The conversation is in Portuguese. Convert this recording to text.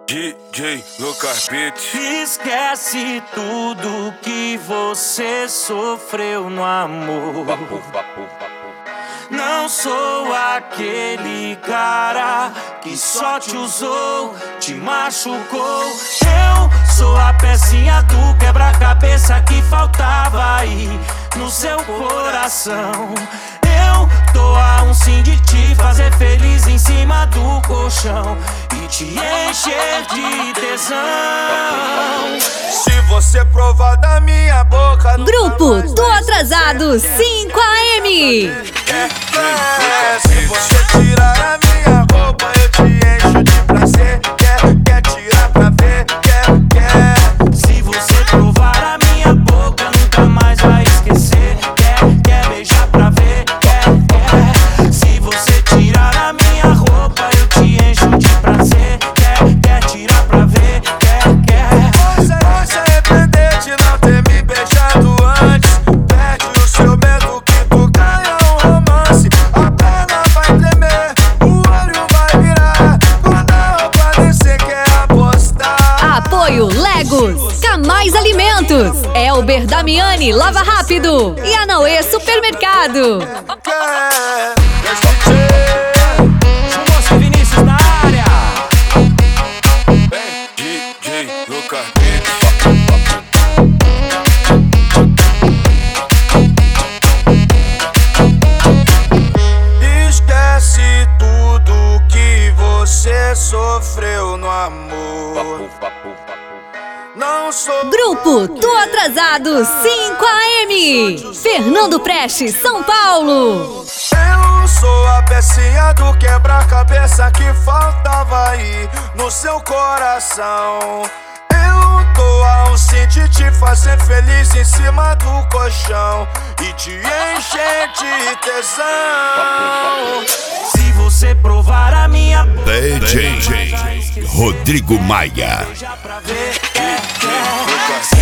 DJ Lucas Beats. Esquece tudo que você sofreu no amor. Não sou aquele cara que só te usou, te machucou. Eu sou a pecinha do quebra-cabeça que faltava aí no seu coração. Eu tô a um sim de te fazer feliz em cima do colchão e te encher de tesão. Se você provar da minha boca, Grupo Tô Atrasado 5am. Se você tirar a minha roupa, eu te encho de prazer. Quer tirar pra ver? Quer. Se você provar a minha boca, nunca mais vai esquecer. Quer beijar pra ver? Quer. Se você tirar a minha roupa, eu te encho de prazer. Quer tirar pra ver? Quer. Você vai se arrepender de não ter me beijado antes. Perde o seu medo que tu ganha um romance. A perna vai tremer, o olho vai virar. Quando a roupa descer, quer apostar. Apoio Legos, Camais Alimentos, Elber Damiani Lava Rápido e Anauê Supermercado. Quer. Moço Vinícius na área. DJ Lucas Esquece tudo que você sofreu no amor. Não sou Grupo Tô Atrasado 5am. Fernando Prestes, São Paulo. Eu sou a pecinha do quebra-cabeça que faltava aí no seu coração. Eu tô a um sim de te fazer feliz em cima do colchão e te encher de tesão. Se você provar a minha boca, DJ Rodrigo Maia. beijar pra ver? Quer.